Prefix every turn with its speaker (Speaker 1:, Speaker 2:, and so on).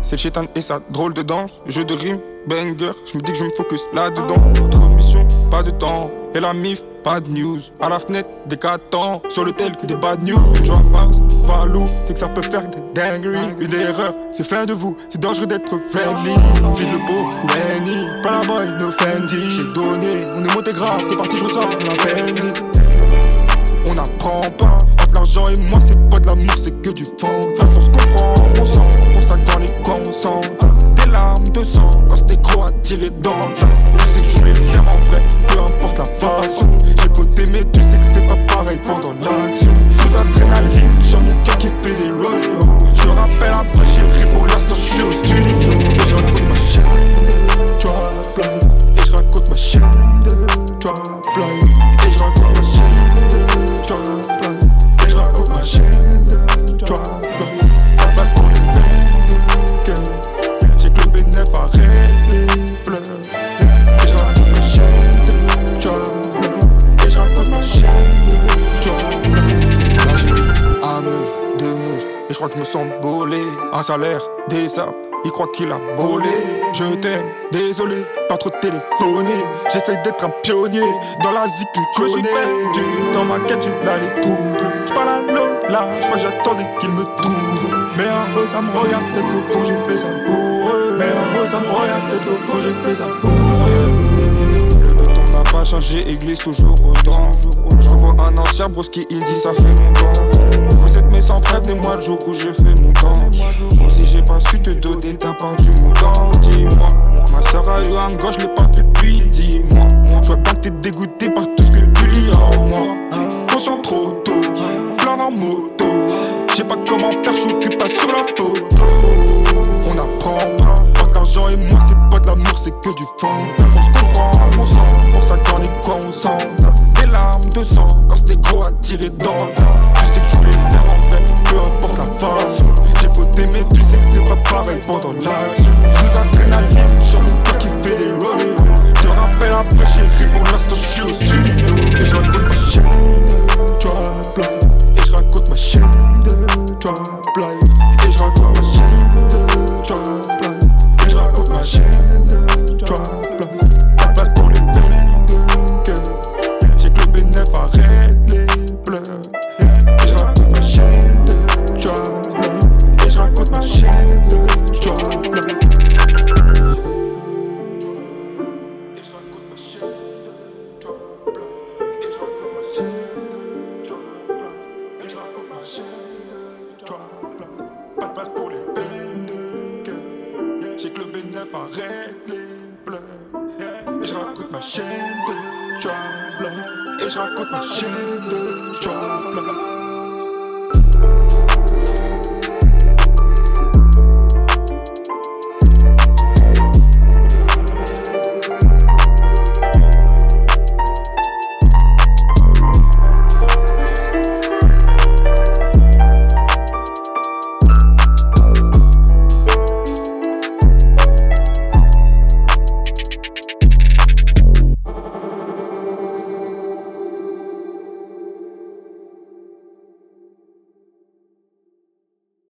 Speaker 1: C'est le chétan et sa drôle de danse. Jeu de rime, banger, je me dis que je me focus là-dedans. Trop de missions, pas de temps. Et la mif, pas de news. À la fenêtre, des catans. Sur le tel que des bad news. Drophouse, Valou, c'est que ça peut faire des dingueries. Une erreur, c'est fin de vous. C'est dangereux d'être friendly. File le beau, Benny. Pas la boy, no Fendi. J'ai donné, on est monté grave. T'es parti, je ressors la peine. On n'apprend pas. Entre l'argent et moi, c'est pas de l'amour, c'est que du fond. De toute façon, on se comprend, on sent. Pour ça que dans les coins, on sent des larmes de sang. Quand c'était gros à tirer dans le tas. Je sais que je voulais le faire en vrai, peu importe la façon. J'ai voté, mais tu sais que c'est pas pareil pendant l'action. Sous adrénaline, j'ai mon cœur qui fait des rodeos. Je rappelle après, chérie, pour l'instant, je suis au studio. Et je raconte ma chaîne de Trap Life. Et je raconte ma chaîne de Trap Life. Et je raconte ma chaîne de Trap Life. Et je raconte ma chaîne de Trap Life. Pas pour les bêtes. J'ai que le bénéf, arrête les pleurs. Et je raconte ma chaîne de Trap Life. Et je raconte ma chaîne de Trap Life. Là j'ai un mouche, deux mouches. Et je crois que je me sens bolé. Un salaire, des sapes. Il croit qu'il a volé. Je t'aime, désolé, pas trop téléphoné. J'essaye d'être un pionnier dans la zik qui me connaît. Je suis perdu dans ma quête, j'ai la trouble. J'parle à Lola, j'crois que j'attendais qu'il me trouve. Mais un beau ça me regarde, peut-être qu'au fond j'ai fait ça pour eux. Mais un beau ça me regarde, peut-être qu'au fond j'ai fait ça pour eux. Le béton n'a pas changé, église toujours autant. Je revois un ancien broski, il dit ça fait longtemps. Vous êtes mes sans prévenez-moi le jour où j'ai fait mon temps. Ou si j'ai pas su te donner, t'as perdu mon temps. Dis-moi, ma soeur a eu un gosse, je l'ai pas vu depuis 10 mois. Je vois bien que t'es dégoûté par tout ce que tu lis en moi. Conscient trop tôt, plein en moto. Je sais pas comment faire, je suis pas sur la photo. On apprend pas, entre l'argent et moi c'est pas de l'amour, c'est que du fond. On se comprend, on sent, pour ça dans les coins on sent des larmes de sang, quand c'était gros à tirer dans le tas. Tu sais que je voulais le faire en vrai, peu importe la façon. J'ai voté mais tu sais que c'est pas pareil pendant l'action. Sous adrénaline, j'ai mon cœur qui fait des rodeos. Je te rappelle après chérie, pour l'instant je suis au studio. Et je raconte ma chaîne de Trap Life. Et je raconte ma chaîne de Trap Life. Et je raconte ma chaîne de Trap Life. Et je raconte ma chaîne de Trap Life. Pas de place pour les peines de cœur. J'ai que le bénéf, arrête les pleurs. Et je raconte ma chaîne de Trap Life. Et je raconte ma chaîne de Trap Life. Et je raconte ma chaîne de Trap Life. Et je raconte ma chaîne de Trap Life. Et je raconte ma chaîne de Trap Life. Pas de place pour les peines de cœur. J'ai que le bénéf, arrête les pleurs. Et je raconte ma chaîne de Trap Life. Et je raconte ma chaîne de Trap Life.